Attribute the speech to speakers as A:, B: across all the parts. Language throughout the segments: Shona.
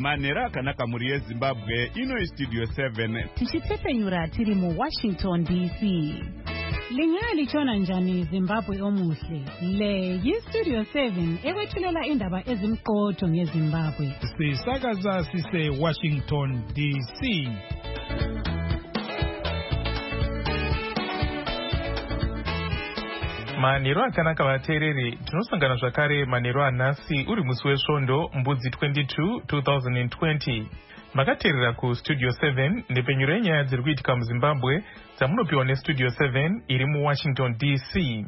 A: manhero akanaka mhuri yezimbabwe. Ino istudio 7
B: tichitsepenyura tiri muWashington DC. Lingaya lichona njani Zimbabwe omuhle? Le yistudio 7 ekwethulela indaba ezimqotho ngeZimbabwe.
C: Sisakaza sise Washington DC.
D: Manhero akanaka vateereri, tinosangana zvakare manhero anhasi uri musi wesvondo mbudzi 22 2020. Makateerera kustudio 7 ndepenyuro yenyaya dziri kuitika muZimbabwe dzamunopiwa nestudio 7 iri muWashington DC.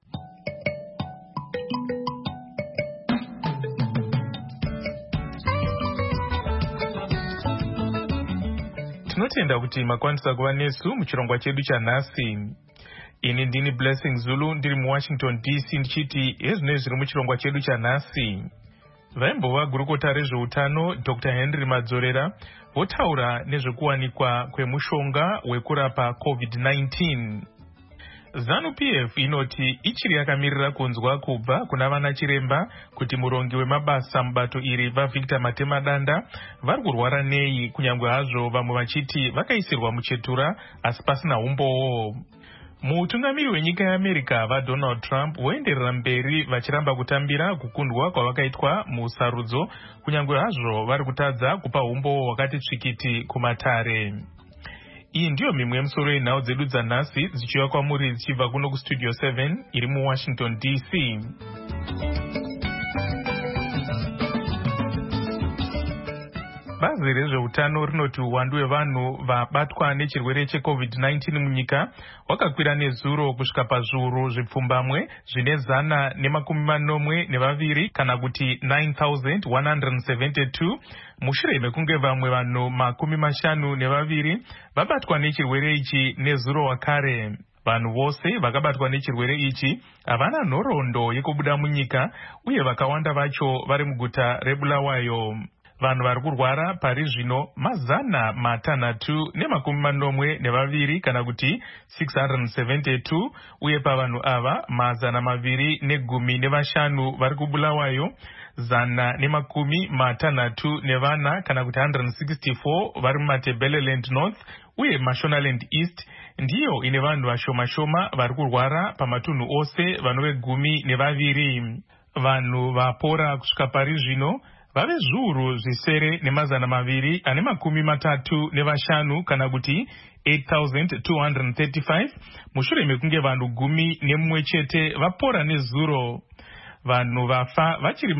D: Tinotenda kuti makwanisa kuva nesu muchirongwa chedu chanhasi. Ini ndini Blessing Zulu ndiri muWashington DC ndichiti ezvinoi zviri muchirongwa chedu chanhasi. Vaimbova gurukota rezveutano Dr. Henry Madzorera votaura nezvekuwanikwa kwemushonga wekurapa COVID-19. ZANU-PF inoti ichiri yakamirira kunzwa kubva kuna vana chiremba kuti murongi wemabasa mubato iri vaVictor Matemadanda vari kurwara nei, kunyange hazvo vamwe vachiti vakaisirwa muchetura asi pasina umbowo. Mutungamiri wenyika yeAmerica vaDonald Trump voenderera mberi vachiramba kutambira kukundwa kwavakaitwa musarudzo, kunyange hazvo vari kutadza kupa umbowo hwakati tsvikiti kumatare. Iyi ndiyo mimwe yemusoro yenhau dzedu dzanhasi dzichiuya kwamuri dzichibva kuno kustudio 7 iri muWashington DC. Bazi rezveutano rinoti uwandu hwevanhu vabatwa nechirwere cheCovid-19 munyika wakakwira nezuro kusvika pazviuru zvipfumbamwe zvine 142 kana kuti 9,172 mushure mekunge vamwe vanhu 52 vabatwa nechirwere ichi nezuro wakare. Vanhu vose vakabatwa nechirwere ichi havana nhoroondo yekubuda munyika uye vakawanda vacho vari muguta reBulawayo. Vanhu vari kurwara pari zvino 642 kana kuti 672 uye pavanhu ava 215 vari kuBulawayo, 164 kana kuti 164 vari muMatabeleland North uye Mashonaland East ndiyo ine vanhu vashoma vari kurwara pamatunhu ose vanove 12. Vanhu vapora kusvika pari zvino vave zviuru zvisere ne235 kana kuti 8,235 mushure mekunge vanhu 11 chete vapora nezuro. Vanhu vafa vachiri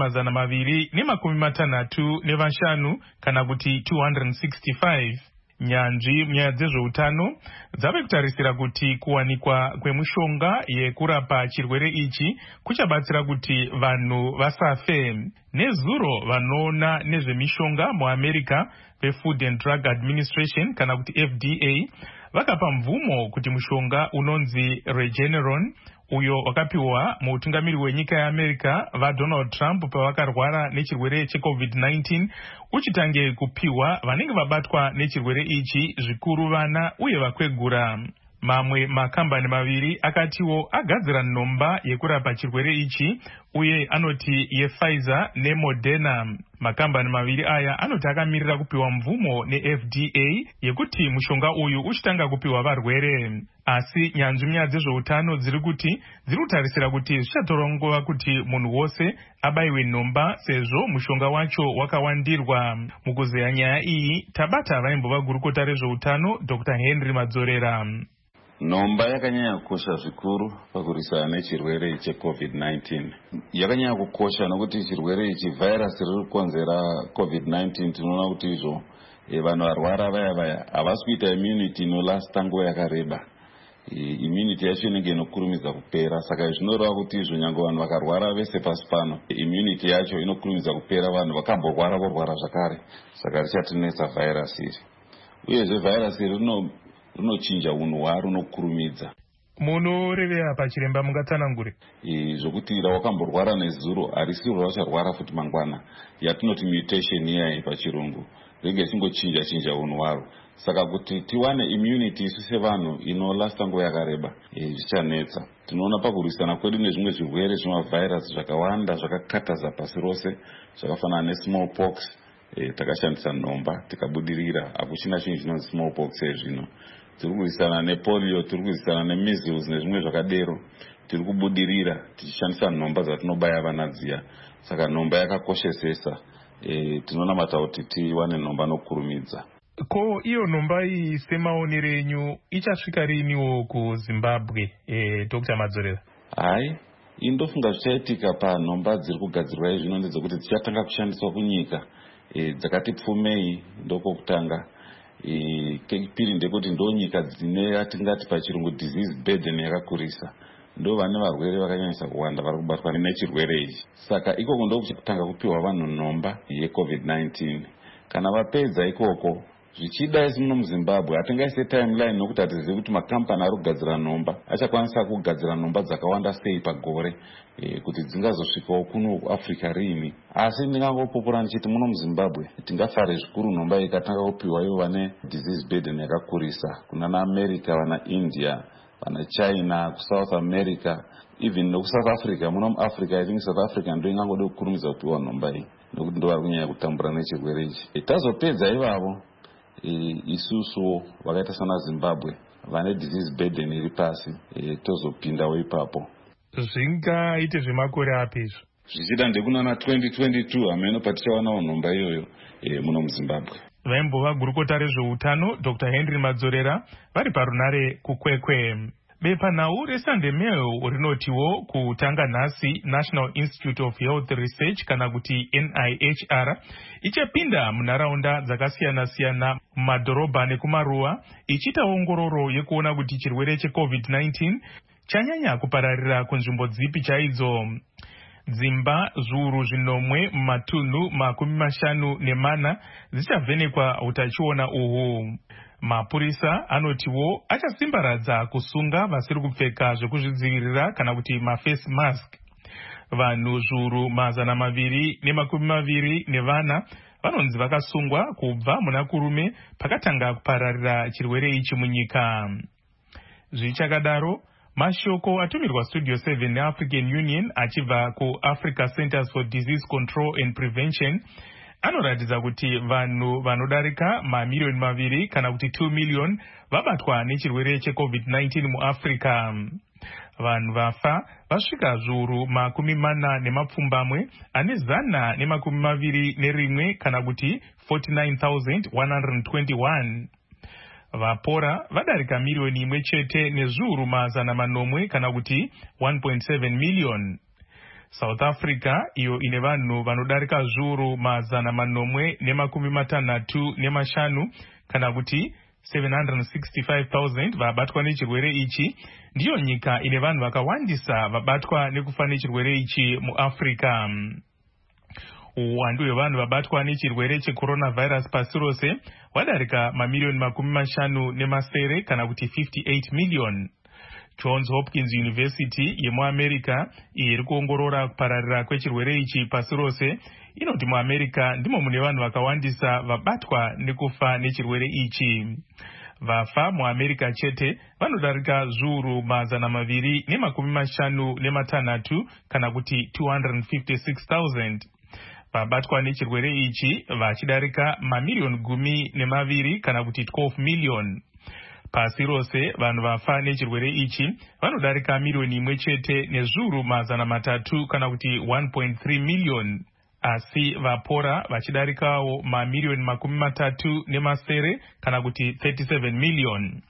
D: 265 kana kuti 265. Nyanzvi munyaya dzezveutano dzave kutarisira kuti kuwanikwa kwemushonga yekurapa chirwere ichi kuchabatsira kuti vanhu vasafe. Nezuro vanoona nezvemishonga muAmerica veFood and Drug Administration kana kuti FDA vakapa mvumo kuti mushonga unonzi Regeneron uyo wakapiwa muutungamiri wenyika yeAmerica vaDonald Trump pavakarwara nechirwere cheCovid-19 uchitange kupiwa vanenge vabatwa nechirwere ichi, zvikuru vana uye vakwegura. Mamwe makambani maviri akatiwo agadzira nhomba yekurapa chirwere ichi uye anoti yePfizer neModerna. Makambani maviri aya anoti akamirira kupiwa mvumo neFDA yekuti mushonga uyu uchitanga kupiwa varwere. Asi nyanzvi munyaya dzezveutano dziri kutarisira kuti zvichatora nguva kuti munhu wose abayiwe nhomba sezvo mushonga wacho wakawandirwa. Mukuzeya nyaya iyi tabata vaimbova gurukota rezveutano Dr. Henry Madzorera.
E: Nhomba yakanyanya kukosha zvikuru pakurwisana nechirwere cheCovid-19. Yakanyanya kukosha nokuti chirwere ichi virus riri kukonzera COVID-19 tinoona kuti izvo vanhu varwara vaya havasi kuita immunity inolasta nguva yakareba. Immunity yacho inenge inokurumidza kupera, saka zvinoreva kuti izvo nyange vanhu vakarwara vese pasi pano immunity yacho inokurumidza kupera, vanhu vakamborwara vorwara zvakare, saka richatinetsa virus iri. Uyezve virus iri rinochinja unhu hwaro nokurumidza.
D: Munorevera pachiremba mungatsanangure
E: zvokuti wakamborwara nezuro harisiro vacharwara futi mangwana, yatinoti mutation iyayi pachirungu, ringe richingochinja unhu hwaro. Saka kuti tiwane immunity isu sevanhu inolasta nguva yakareba zvichanetsa. Tinoona pakurwisana kwedu nezvimwe zvirwere zvemavirus zvakawanda zvakakataza pasi rose, zvakafanana nesmallpox takashandisa nhomba tikabudirira. Hakuchina chinhu chinonzi smallpox zvino. Tiri kurwisana nepolio, tiri kurwisana nemeasles nezvimwe zvakadero. Tiri kubudirira tichishandisa nhomba dzatinobaya vana dziya. Saka nhomba yakakoshesesa. Tinonamata kuti tiwane nhomba nokurumidza.
D: Ko iyo nhomba iyi semaonero enyu ichasvika riniwo kuZimbabwe, Dr. Madzorera?
E: Hai, indofunga zvichaitika panhomba dziri kugadzirwa izvino ndedzekuti dzichatanga kushandiswa kunyika dzakati pfumei ndokokutanga. Kechipiri ndekuti ndo nyika dzine atingati pachirungu disease burden yakakurisa. Ndo vane varwere vakanyanyisa kuwanda vari kubatwa nechirwere ichi. Saka ikoko ndokutanga kupiwa vanhu nhomba yeCovid-19. Kana vapedza ikoko zvichida isi muno muZimbabwe hatingaise timeline nokuti hatizivi kuti makampani ari kugadzira nhomba achakwanisa kugadzira nhomba dzakawanda sei pagore kuti dzingazosvikawo kuno kuAfrica riini. Asi ndingangopopora ndichiti muno muZimbabwe tingafare zvikuru nhomba ikatanga kupiwa ivo vane disease burden yakakurisa kunana America, vana India, vana China, kuSouth America, even nokuSouth Africa. Muno muAfrica I think South Africa ndo ingangode kukurumidza kupiwa nhomba iyi nokuti ndo vari kunyanya kutambura nechirwere ichi. Tazopedza ivavo isusu vakaita sana Zimbabwe vane disease burden iri pasi tozopindawo ipapo.
D: Zvingaite zvemakore api izvo?
E: Zvichida ndekunana 2022 hameno patichawanawo nhomba iyoyo muno muZimbabwe.
D: Vaimbova gurukota rezveutano Dr. Henry Madzorera vari parunare kukwekwe. Bepanhau reSunday Mail rinotiwo kutanga nhasi National Institute of Health Research kana kuti NIHR ichapinda munharaunda dzakasiyana-siyana mumadhorobha nekumaruwa ichiita ongororo yekuona kuti chirwere cheCovid-19 chanyanya kupararira kunzvimbo dzipi chaidzo. Dzimba zviuru zvinomwe mumatunhu 54 dzichavhenekwa utachiona uhu. Mapurisa anotiwo achasimbaradza kusunga vasiri kupfeka zvekuzvidzivirira kana kuti maface mask. Vanhu zviuru 220 vanonzi vakasungwa kubva muna kurume pakatanga kupararira chirwere ichi munyika. Zvichakadaro, mashoko atumirwa Studio 7 neAfrican Union achibva kuAfrica Centers for Disease Control and Prevention anoratidza kuti vanhu vanodarika mamiliyoni 2 kana kuti 2 million vabatwa nechirwere cheCovid-19 muAfrica. Vanhu vafa vasvika zviuru 40 ane 121 kana kuti 49,121. Vapora vadarika miliyoni 1 chete nezviuru 800 kana kuti 1.7 million. South Africa iyo ine vanhu vanodarika zviuru 465 kana kuti 765,000 vabatwa nechirwere ichi, ndiyo nyika ine vanhu vakawandisa vabatwa nekufa nechirwere ichi muAfrica. Uwandu hwevanhu vabatwa nechirwere checoronavirus pasi rose wadarika mamiliyoni 50 kana kuti 58 million. Johns Hopkins University yemuAmerica iri kuongorora kupararira kwechirwere ichi pasi rose inoti muAmerica ndimo mune vanhu vakawandisa vabatwa nekufa nechirwere ichi. Vafa muAmerica chete vanodarika zviuru 256 kana kuti 256,000. Vabatwa nechirwere ichi vachidarika mamiliyoni 12 kana kuti 12 million. Pasi rose vanhu vafa nechirwere ichi vanodarika miliyoni 1 chete nezviuru 300 kana kuti 1.3 million. Asi vapora vachidarikawo mamiliyoni 30 kana kuti 37 million.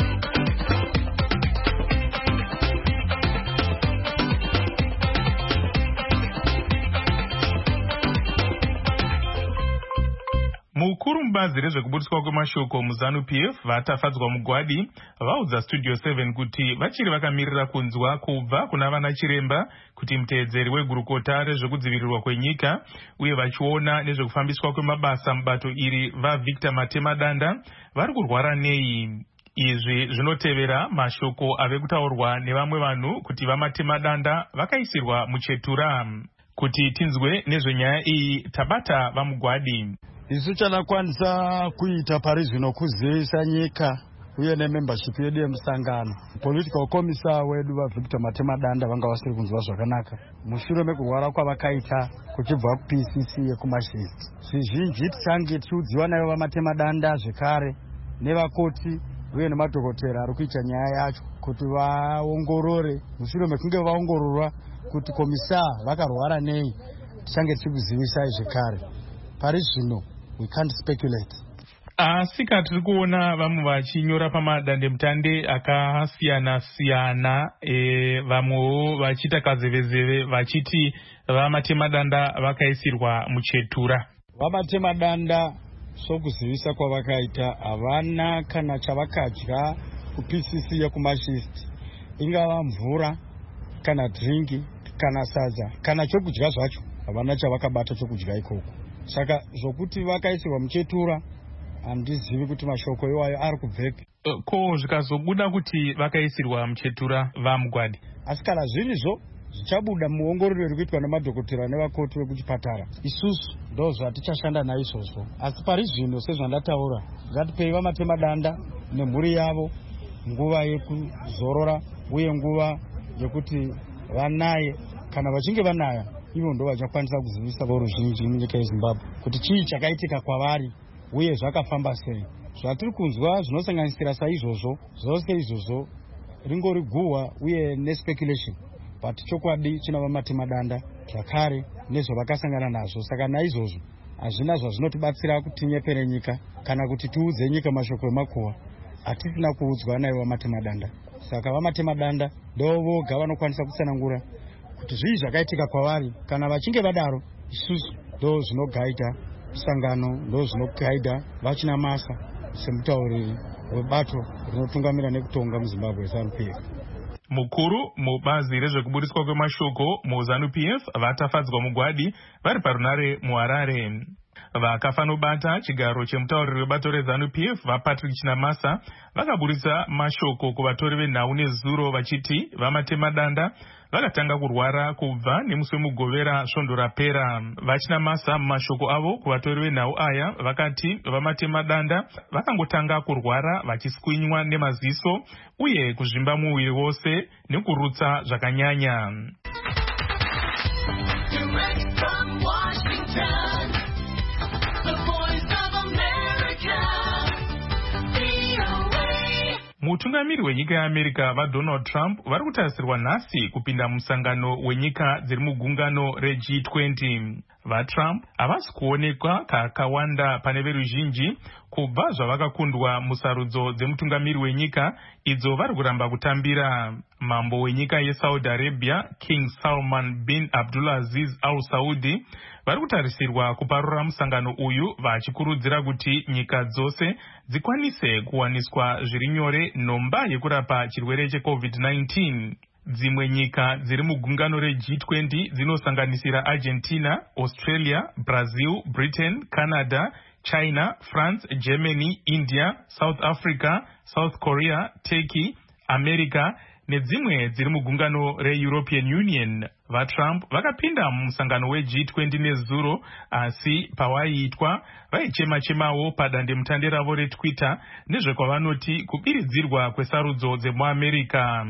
D: Mukuru mubazi rezvekuburiswa kwemashoko muZANU-PF vatafadzwa mugwadi vaudza Studio 7 kuti vachiri vakamirira kunzwa kubva kuna vana chiremba kuti muteedzeri wegurukota rezvekudzivirirwa kwenyika uye vachiona nezvekufambiswa kwemabasa mubato iri vaVictor Matemadanda vari kurwara nei. Izvi zvinotevera mashoko ave kutaurwa nevamwe vanhu kuti vaMatemadanda vakaisirwa muchetura. Kuti tinzwe nezvenyaya iyi tabata vamugwadi.
F: Isu chanakwanisa kuita pari zvino kuzivisa nyika uye nemembership yedu yemusangano. Political commissar wedu vaVictor Matemadanda vanga vasiri kunzwa zvakanaka mushure mekurwara kwavakaita kuchibva kuPCC yekuMashist. Zvizhinji tichange tichiudziwa nayo vaMatemadanda zvekare nevakoti uye nemadhokotera ari kuita nyaya yacho kuti vaongorore. Mushure mekunge vaongororwa kuti komisa vakarwara nei, tichange tichikuzivisai zvekare. Pari zvino we can't speculate.
D: Asika tiri kuona vamwe vachinyora pamadandemutande akasiyana-siyana, vamwewo vachiita kazevezeve vachiti vaMatemadanda vakaisirwa muchetura.
F: VaMatemadanda sokuzivisa kwavakaita havana kana chavakadya kuPCC yekuMashist, ingava mvura kana dringi kana sadza kana chokudya zvacho, havana chavakabata chokudya ikoko. Saka zvokuti vakaisirwa muchetura handizivi kuti mashoko iwayo ari kubvepi.
D: Ko zvikazobuda kuti vakaisirwa muchetura vaMugwadi,
F: asi kana zvinizvo zvichabuda muongororo iri kuitwa nemadhokotera nevakoti vekuchipatara, isusu ndo zvatichashanda naizvozvo. Asi pari zvino sezvandataura, ngatipei vaMatemadanda nemhuri yavo nguva yekuzorora uye nguva yekuti vanaye. Kana vachinge vanaya, ivo ndo vachakwanisa kuzivisa voruzhinji munyika yeZimbabwe kuti chii chakaitika kwavari uye zvakafamba sei. Zvatiri kunzwa zvinosanganisira saizvozvo, zvose izvozvo ringori guhwa uye nespeculation, but chokwadi china vaMatemadanda zvakare nezvavakasangana nazvo. Saka naizvozvo hazvina zvazvinotibatsira kuti tinyepere nyika kana kuti tiudze nyika mashoko emakuhwa. Hatisina kuudzwa nayo vaMatemadanda. Saka vaMatemadanda ndo voga vanokwanisa kutsanangura kuti zvii zvakaitika kwavari. Kana vachinge vadaro, isusu ndo zvinogaita sangano, ndo zvinogaida vachina masa semutauriri webato rinotungamira nekutonga muZimbabwe ZANU-PF.
D: Mukuru mubazi rezvekuburiswa kwemashoko muZANU-PF vatafadzwa Mugwadi vari parunare muHarare. Vakafanobata chigaro chemutauriri webato reZANU-PF vaPatrick Chinamasa vakaburitsa mashoko kuvatori venhau nezuro vachiti vaMatemadanda vakatanga kurwara kubva nemusi wemugovera svondo rapera. VaChinamasa mumashoko avo kuvatori venhau aya vakati vaMatemadanda vakangotanga kurwara vachiswinywa nemaziso uye kuzvimba muviri wose nekurutsa zvakanyanya. Mutungamiri wenyika yeAmerica vaDonald Trump vari kutarisirwa nhasi kupinda musangano wenyika dziri mugungano reG20. VaTrump havasi kuonekwa kakawanda pane veruzhinji kubva zvavakakundwa musarudzo dzemutungamiri wenyika idzo vari kuramba kutambira. Mambo wenyika yeSaudi Arabia King Salman bin Abdulaziz Al Saudi vari kutarisirwa kuparura musangano uyu vachikurudzira kuti nyika dzose dzikwanise kuwaniswa zviri nyore nhomba yekurapa chirwere cheCovid-19. Dzimwe nyika dziri mugungano reG20 dzinosanganisira Argentina, Australia, Brazil, Britain, Canada, China, France, Germany, India, South Africa, South Korea, Turkey, America nedzimwe dziri mugungano reEuropean Union. VaTrump vakapinda mumusangano weG20 nezuro, asi pawaiitwa vaichema-chemawo padandemutande ravo reTwitter nezvekwavanoti kubiridzirwa kwesarudzo dzemuAmerica.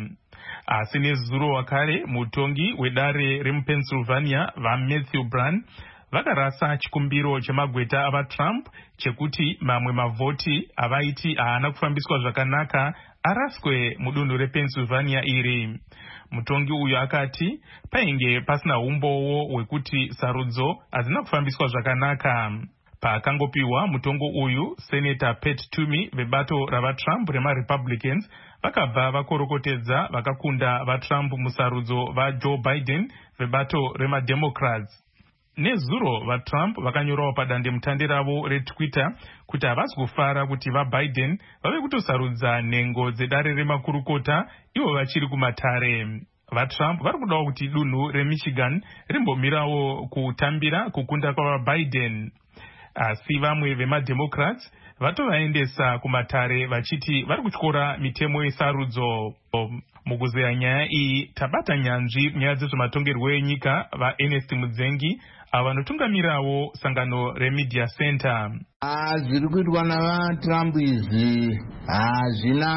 D: Asi nezuro wakare mutongi wedare remuPennsylvania vaMatthew Brun vakarasa chikumbiro chemagweta avaTrump chekuti mamwe mavhoti avaiti haana kufambiswa zvakanaka araswe mudunhu rePennsylvania iri. Mutongi uyu akati painge pasina umbowo hwekuti sarudzo hadzina kufambiswa zvakanaka. Paakangopiwa mutongo uyu, Senator Pat Toomey vebato ravaTrump remaRepublicans vakabva vakorokotedza vakakunda vaTrump musarudzo vaJoe Biden vebato remaDemocrats. Nezuro vaTrump vakanyorawo padandemutande ravo reTwitter kuti havasi kufara kuti vaBiden vave kutosarudza nhengo dzedare remakurukota ivo vachiri kumatare. VaTrump vari kudawo kuti dunhu reMichigan rimbomirawo kutambira kukunda kwavaBiden. Asi vamwe vemaDemocrats vatovaendesa kumatare vachiti vari kutyora mitemo yesarudzo. Mukuzeya nyaya iyi tabata nyanzvi nyaya dzezvematongerwo enyika vaErnest Mudzengi vanotungamirawo sangano remedia center.
G: Zviri kuitwa navaTrump izvi hazvina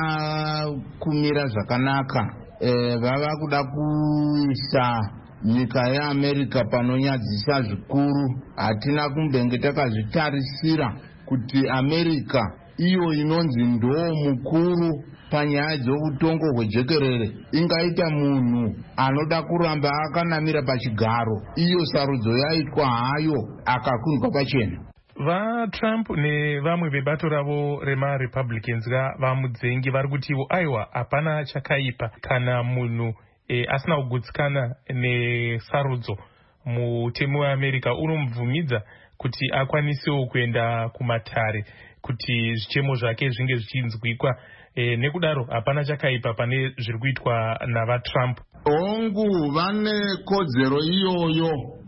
G: kumira zvakanaka. Vava kuda kuisa nyika yeAmerica panonyadzisa zvikuru. Hatina kumbenge takazvitarisira kuti America iyo inonzi ndo mukuru panyaya dzeutongo hwejekerere ingaita munhu anoda kuramba akanamira pachigaro. Iyo sarudzo yaitwa hayo akakundwa pachena.
D: VaTrump nevamwe vebato ravo remaRepublicans vamudzengi vari kutiwo aiwa hapana chakaipa kana munhu asina kugutsikana nesarudzo. Mutemo weAmerica unomubvumidza kuti akwanisewo kuenda kumatare kuti zvichemo zvake zvinge zvichinzwikwa. Nekudaro hapana chakaipa pane zviri kuitwa navaTrump.
G: Hongu vane kodzero iyoyo,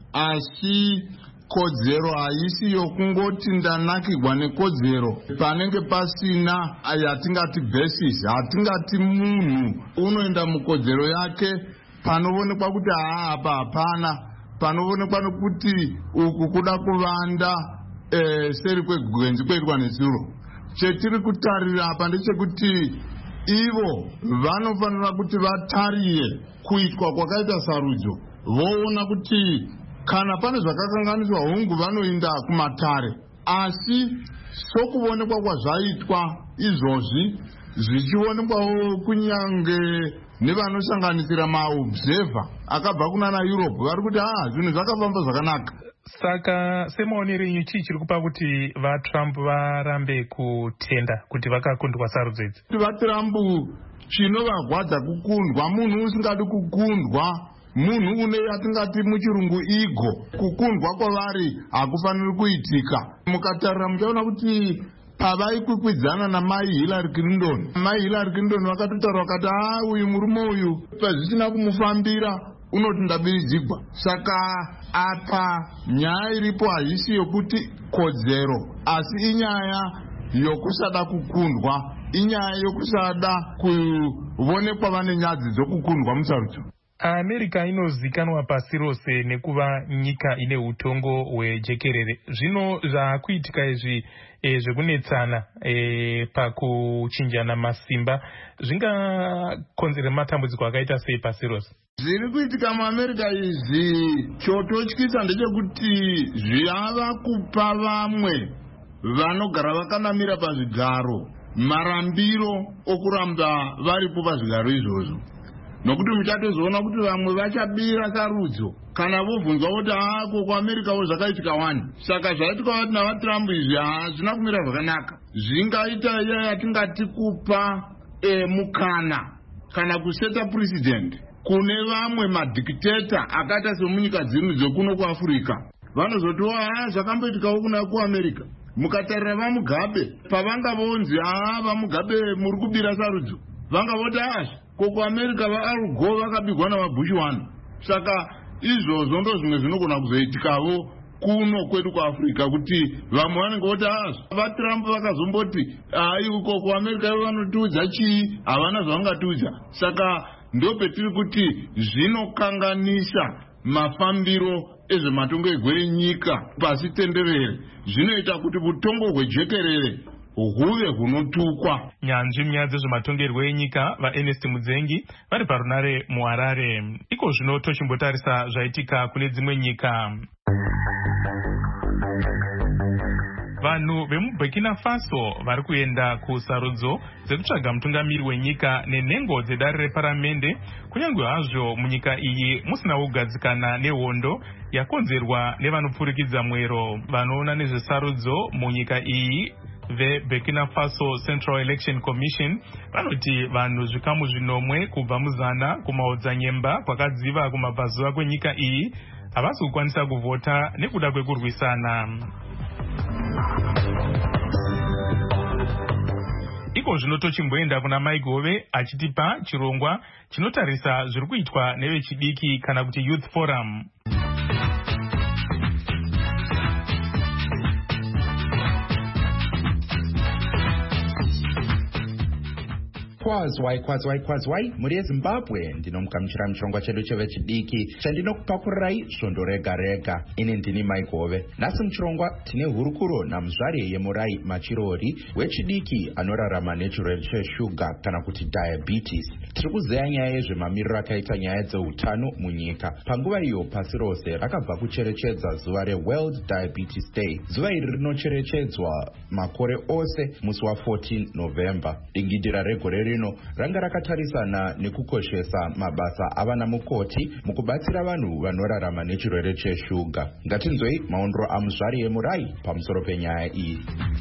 G: asi kodzero haisi yokungoti ndanakirwa nekodzero panenge pasina yatingati basis. Hatingati munhu unoenda mukodzero yake panoonekwa kuti apa hapana, panoonekwa nokuti uku kuda kuvanda seri kwegwenzi kweitwa nezuro. Chetiri kutarira apa ndechekuti ivo vanofanira kuti vatarire kuitwa kwakaita sarudzo, voona kuti kana pane zvakakanganiswa hongu vanoenda kumatare. Asi sokuonekwa kwazvaitwa izvozvi zvichionekwawo kunyange nevanosanganisira maobserver akabva kunana Europe vari kuti zvinhu zvakafamba zvakanaka.
D: Saka semaonero enyu chii chiri kupa kuti vaTrump varambe kutenda kuti vakakundwa sarudzo idzi?
G: VaTrump chinovagwadza kukundwa. Munhu usingadi kukundwa munhu une yatingati muchirungu ego. Kukundwa kwavari hakufaniri kuitika. Mukatarira muchaona kuti pavaikwikwidzana namai Hillary Clinton, mai Hillary Clinton vakatotaura vakati uyu murume uyu pazvisina kumufambira unoti ndabiridzigwa. Saka apa nyaya iripo haisi yokuti kodzero, asi inyaya yokusada kukundwa, inyaya yokusada kuonekwa vane nyadzi dzokukundwa musarudzo.
D: America inozikanwa pasi rose nekuva nyika ine utongo hwejekerere. Zvino zvakuitika izvi zvekunetsana pakuchinjana masimba zvingakonzera matambudziko akaita sei pasi rose?
G: Zviri kuitika muAmerica izvi chototyisa ndechekuti zvava kupa vamwe vanogara vakanamira pazvigaro marambiro okuramba varipo pazvigaro izvozvo. Nokuti muchatozoona kuti vamwe vachabira sarudzo kana vobvunzwa kuti ko kuAmericawo zvakaitika wani. Saka zvaitika kuti navaTrump izvi hazvina kumira zvakanaka. Zvingaita iya yatingati kupa mukana kana kuseta president kune vamwe madictator akaita semunyika dzimwe dzekuno kuAfrica. Vanozotiwa zvakamboitikawo kuna kuAmerica. Mukatarira vaMugabe pavanga vonzi vaMugabe muri kubira sarudzo, vanga voti koko America vaAl Gore vakabigwa navaBush 1. Saka izvozvo ndo zvimwe zvinogona kuzoitikawo kuno kwedu kuAfrica kuti vamwe vanenge voti vaTrump vakazomboti uko kuAmerica ivo vanotiudza chii, havana zvavangatiudza. Saka ndo petiri kuti zvinokanganisa mafambiro ezvematongo enyika pasi tenderere. Zvinoita kuti utongo hwejekerere huve hunotukwa.
D: Nyanzvi munyaya dzezvematongerwo enyika vaErnest Mudzengi vari parunare muHarare. Iko zvino tochimbotarisa zvaitika kune dzimwe nyika. Vanhu vemuBurkina Faso vari kuenda kusarudzo dzekutsvaga mutungamiri wenyika nenhengo dzedare reparamende, kunyange hazvo munyika iyi musina kugadzikana nehondo yakonzerwa nevanopfurikidza mwero. Vanoona nezvesarudzo munyika iyi veBurkina Faso Central Election Commission vanoti vanhu zvikamu zvinomwe kubva muzana kumaodzanyemba kwakadziva kumabvazuva kwenyika iyi havasi kukwanisa kuvhota nekuda kwekurwisana. Iko zvino tochimboenda kuna Maigove achitipa chirongwa chinotarisa zviri kuitwa nevechidiki kana kuti Youth Forum.
H: kwazwai muri yezimbabwe ndinomugamuchira muchirongwa chedu chevechidiki chandinokupakurirai svondo rega rega. Ini ndini Maigove. Nhasi muchirongwa tine hurukuro namuzvari yemurai Machirori wechidiki anorarama nechirwere cheshuga kana kuti diabetes. Tiri kuzeya nyaya yezvemamiriro akaita nyaya dzeutano munyika. Panguva iyo pasi rose rakabva kucherechedza zuva reWorld Diabetes Day. Zuva iri rinocherechedzwa makore ose musi wa14 November. Dingindira regore rino ranga rakatarisana nekukoshesa mabasa avana mukoti mukubatsira vanhu vanorarama nechirwere cheshuga. Ngatinzwei maondro amuzvari yemurai pamusoro penyaya iyi.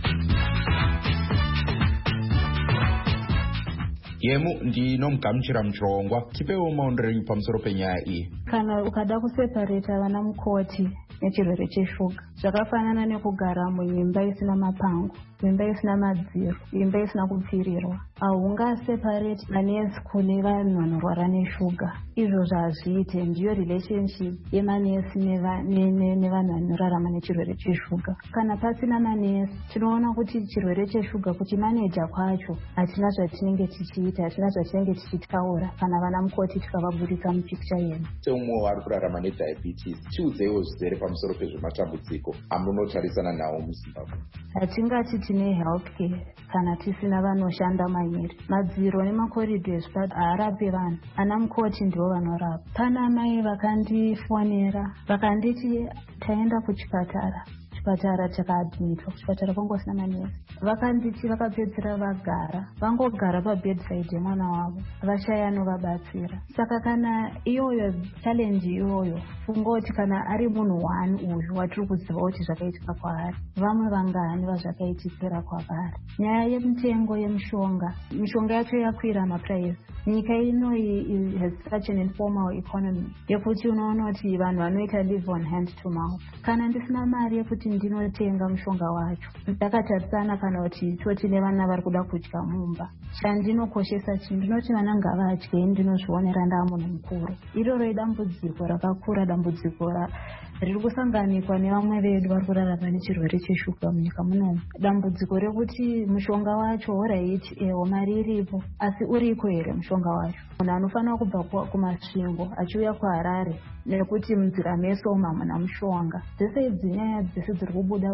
H: Yemu ndinomugamuchira muchirongwa, tipewo maondro enyu pamusoro penyaya iyi.
I: Kana ukada kuseparata vana mukoti nechirwere cheshuga zvakafanana nekugara muimba isina mapango, imba isina madziro, imba isina kupfirirwa. Haungaseparate manesi kune vanhu vanorwara neshuga. Izvozvo hazviite. Ndiyo relationship yemanesi nevanhu vanorarama nechirwere cheshuga. Kana pasina manesi tinoona kuti chirwere cheshuga kuchimaneja kwacho hatina zvatinenge tichiita, hatina zvatinenge tichitaura kana vana mukoti tikavabudisa mupikicha yedu.
H: Seumwe ari kurarama nediabetes, chiudzeiwo zvizere pamusoro pezvematambudziko amunotarisana nawo muZimbabwe.
I: Hatingati tine healthcare kana tisina vanoshanda manyeri. Madziro nemakoridhesi haarape vanhu. Ana mukoti ndivo vanorapa. Pana mai vakandifonera vakanditi taenda kuchipatara. Chipatara chakaadmitwa, kuchipatara kwangosina manesi. Vakanditi vakapedzera vangogara pabedside yemwana wavo, vashaya novabatsira. Saka kana iyoyo challenge iyoyo, fungoti kana ari munhu wani uyu watiri kuziva kuti zvakaitika kwaari, vamwe vangani vazvakaitikira kwavari. Nyaya yemutengo yemushonga, mishonga yacho yakwira maprice. Nyika ino has such an informal economy yekuti unoona kuti vanhu vanoita live on hand to mouth. Kana ndisina mari yekuti ndinotenga mushonga wacho, ndakatarisana kana kuti totine vana vari kuda kudya mumba, chandinokoshesa ndinoti vana ngavadye, ndinozvionera ndamunhu mukuru. Iroro idambudziko rakakura, dambudziko riri kusanganikwa nevamwe vedu vari kurarama nechirwere cheshuga munyika munomu. Dambudziko rekuti mushonga wacho alright, mari iripo, asi uriko here mushonga wacho? Munhu anofanira kubva kumasvingo achiuya kuHarare nekuti munzira meso hamuna mushonga. Dzese idzi nyaya dzese dziri kubuda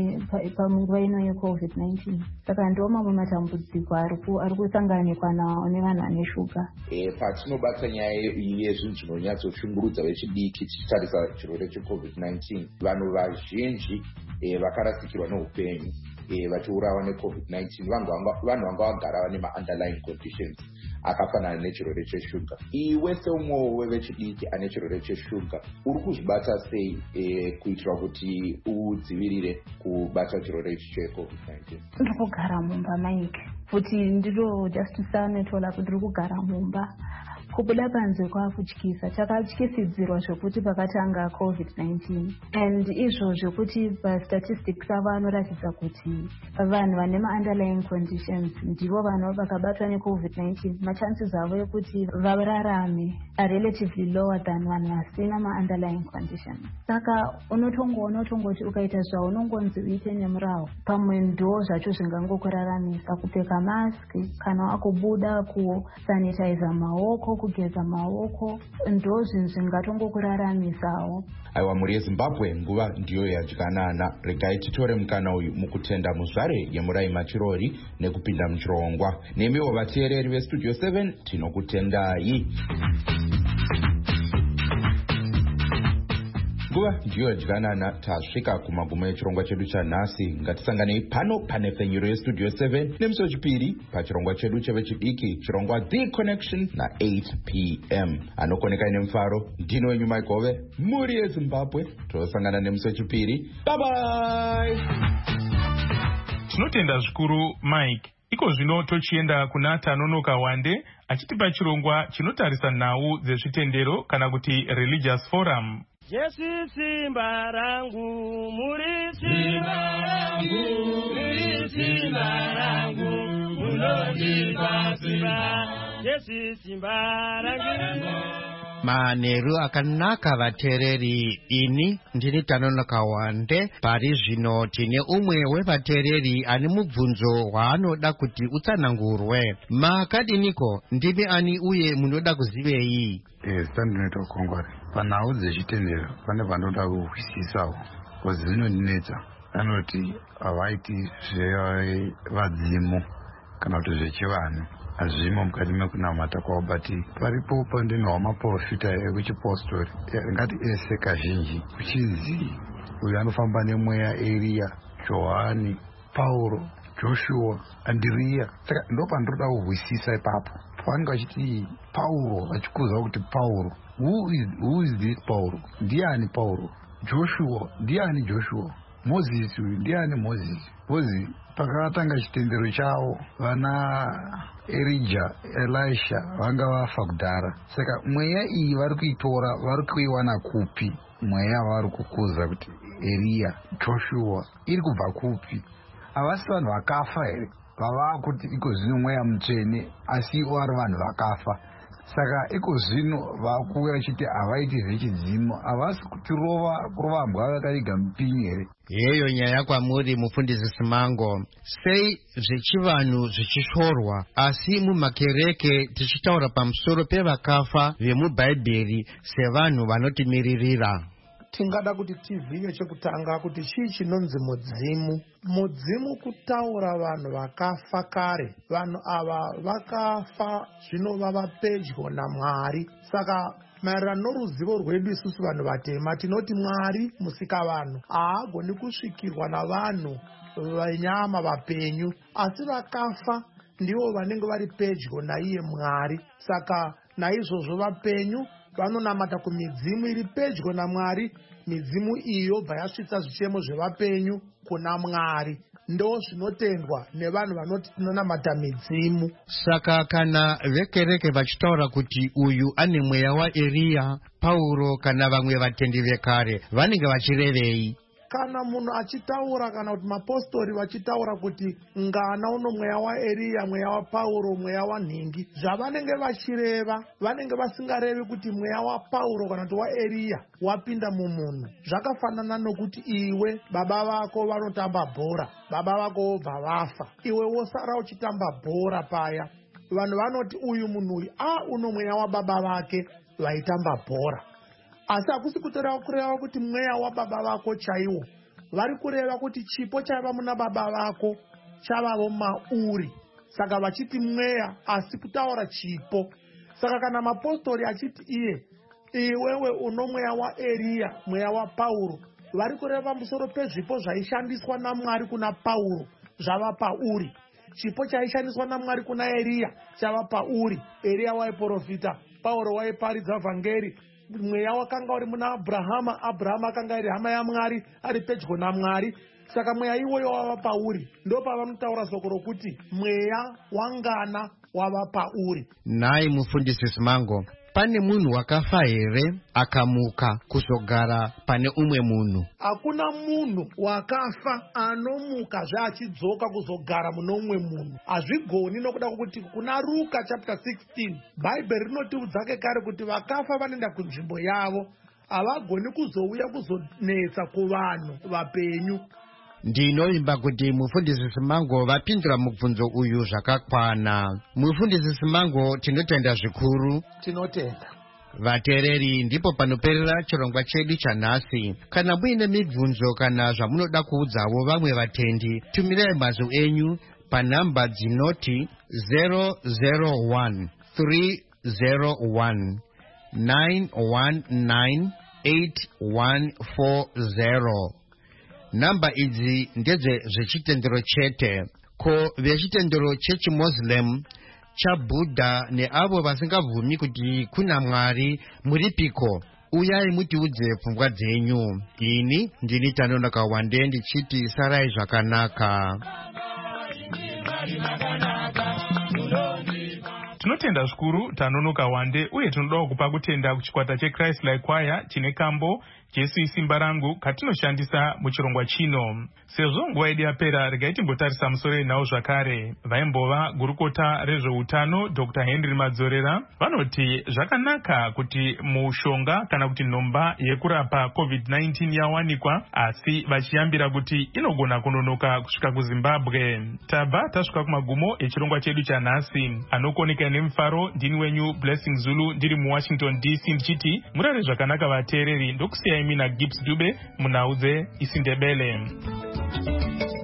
I: panguva ino yeCovid-19. Saka ndiwo mamwe matambudziko ari kusanganikwa nawo nevanhu vane shuga.
H: Patinobata nyaya yezvinhu zvinonyatsoshungurudza vechidiki tichitarisa chirwere cheCovid-19, vanhu vazhinji vakarasikirwa neupenyu vachiurawa neCovid-19, vanhu vanga vagara vane ma-underlying conditions akafanana nechirwere cheshuga. Iwe seumwe wevechidiki ane chirwere cheshuga uri kuzvibata sei kuitira kuti udzivirire kubata chirwere ichi cheCovid-19?
I: Ndiri kugara mumba, Mike, futi ndiro just sanetola kuti ndiri kugara mumba. Kubuda panze kwakutyisa, takatyisidzirwa zvekuti pakatanga COVID-19, and izvo zvekuti pastatistics avo anoratidza kuti vanhu vane ma-underlying conditions ndivo vanhu vakabatwa neCovid-19, machances avo ekuti vararame are relatively lower than vanhu vasina ma-underlying conditions. Saka unotongoti ukaita zvaunongonzi uite nemurawo, pamwe ndo zvacho zvingangokuraramisa. Kupfeka maski, kana wakubuda kusanitiza maoko, kugeza maoko, ndo zvinhu zvingatongokuraramisawo.
H: Aiwa, muri yeZimbabwe nguva ndiyo yadyanana. Regai titore mukana uyu mukutenda muzvare yemurai Machirori nekupinda muchirongwa. Nemiwo vateereri veStudio 7 tinokutendai. Nguva ndiyo yadyanana, tasvika kumagumo echirongwa chedu chanhasi. Ngatisanganei pano pane fenyuro yeStudio 7 nemusi wechipiri pachirongwa chedu chevechidiki, chirongwa The Connection na8 p.m. Anokoneka nemufaro ndino wenyu Maigove, muri yeZimbabwe. Tosangana nemusi wechipiri. Bye bye.
D: Tinotenda zvikuru Mike. Iko zvino tochienda kuna Tanonoka Wande achitipa chirongwa chinotarisa nhau dzezvitendero kana kuti religious forum.
J: Jesu simba rangu, muri simba rangu, muri simba rangu, munondipa simba. Jesu simba rangu.
K: manheru akanaka vateereri. Ini ndini Tanonoka Wande. Pari zvino tine umwe wevateereri ane mubvunzo hwaanoda kuti utsanangurwe. Makadiniko, ndimi ani uye munoda kuzivei?
L: Zita ndinoita ukongwari. Panhau dzechitendero pane vanoda kuhwisisawo, kozi zvinondinetsa. Anoti havaiti zvevadzimu kana kuti zvechivanhu hazvimo mukati mekunamata kwavo, but paripo pandinhwa maprofita ekuchipostori ngati ese kazhinji kuchizi uyu anofamba nemweya Eria, Johani, Pauro, Joshua, Andrea. Saka ndo pandoda kuhwisisa ipapo. Pavanenge vachiti Pauro, vachikuza kuti Pauro, who is this Pauro? Ndiani Pauro? Joshua, ndiani Joshua? Moses, ndiani Moses? Moses pakatanga chitendero chavo vana Elijah, Elisha vanga vafa kudhara. Saka mweya iyi vari kuitora, vari kuiwana kupi? Mweya vari kukuza kuti Elia, Joshua iri kubva kupi? Havasi vanhu vakafa here? Vava kuti iko zvino mweya mutsvene, asi ivo vari vanhu vakafa. Saka iko zvino vakuuya vachiti havaiti zvechidzimu, havasi kurova mbwa vakaiga mupinyi here?
K: Yeyo nyaya kwamuri mufundisi Simango. Sei zvechivanhu zvichishorwa asi mumakereke tichitaura pamusoro pevakafa vemubhaibheri sevanhu vanotimiririra?
M: Tingada kuti tivhiye chekutanga kuti chii chinonzi mudzimu. Mudzimu kutaura vanhu vakafa kare. Vanhu ava vakafa zvino vava pedyo naMwari. Saka maererano noruzivo rwedu isusu vanhu vatema tinoti Mwari musikavanhu haagoni kusvikirwa navanhu venyama vapenyu, asi vakafa ndivo vanenge vari pedyo naiye Mwari. Saka naizvozvo vapenyu vanonamata kumidzimu iri pedyo naMwari. Midzimu iyi yobva yasvitsa zvichemo zvevapenyu kuna Mwari. Ndo zvinotendwa nevanhu vanoti tinonamata midzimu.
K: Saka kana vekereke vachitaura kuti uyu ane mweya waEria, Pauro kana vamwe vatendi vekare, vanenge vachirevei?
M: Kana munhu achitaura kana kuti mapostori vachitaura kuti ngana uno mweya waEria, mweya waPauro, mweya wanhingi, zvavanenge vachireva vanenge vasingarevi kuti mweya waPauro kana kuti waEria wapinda mumunhu. Zvakafanana nokuti iwe baba vako vanotamba bhora, baba vako vobva vafa, iwe wosara uchitamba bhora paya. Vanhu vanoti uyu munhu uyu uno mweya wababa vake vaitamba bhora. Asi hakusi kureva kuti mweya wababa vako chaiwo. Vari kureva kuti chipo chaiva muna baba vako chavavo mauri. Saka vachiti mweya asi kutaura chipo. Saka kana mapostori achiti iwewe uno mweya waEria, mweya waPauro, vari kureva musoro pezvipo zvaishandiswa naMwari kuna Pauro zvava pauri. Chipo chaishandiswa naMwari kuna Eria chava pauri. Eria waiprofita, Pauro waiparidza vhangeri. Mweya wakanga uri muna Abrahama, Abrahama akanga ari hama yaMwari, ari pedyo naMwari. Saka mweya iwoyo wava pauri. Ndo pavanotaura soko rokuti mweya wangana wava pauri.
K: Nai mufundisi Simango, pane munhu wakafa here akamuka kuzogara pane umwe munhu?
M: Hakuna munhu wakafa anomuka zvaachidzoka kuzogara muno umwe munhu. Hazvigoni nokuda kwokuti kuna Luka chapter 16 Bhaibheri rinotiudza kare kuti vakafa vanoenda kunzvimbo yavo, havagoni kuzouya kuzonetsa kuvanhu vapenyu.
K: Ndinoimba kuti mufundisi Simango vapindura mubvunzo uyu zvakakwana. Mufundisi Simango tinotenda zvikuru.
M: Tinotenda.
K: Vateereri, ndipo panoperera chirongwa chedu chanhasi. Kana muine mibvunzo kana zvamunoda kuudzawo vamwe vatendi, tumirai mazwi enyu panhamba dzinoti 001 301 919 8140. Namba idzi ndedze zvechitendero chete. Ko vechitendero chechiMuslim, chaBudha neavo vasingabvumi kuti kuna Mwari muripiko? Uyai mutiudze pfungwa dzenyu. Ini ndini Tanonoka Wande ndichiti sarai zvakanaka.
D: Tinotenda zvikuru Tanonoka Wande, uye tinoda kupa kutenda kuchikwata cheChrist Like Choir chine kambo jesu isimba rangu katinoshandisa muchirongwa chino. Sezvo nguva yedu yapera, regai timbotarisa musoro nawo zvakare. Vaimbova gurukota rezveutano Dr. Henry Madzorera vanoti zvakanaka kuti mushonga kana kuti nhomba yekurapa COVID-19 yawanikwa, asi vachiyambira kuti inogona kunonoka kusvika kuZimbabwe. Tabva tasvika kumagumo echirongwa chedu chanhasi. Anokoneka nemufaro ndini wenyu Blessing Zulu ndiri muWashington DC ndichiti murare zvakanaka vateereri, ndokusiyai mina Gibbs Dube munhau dzeIsindebele.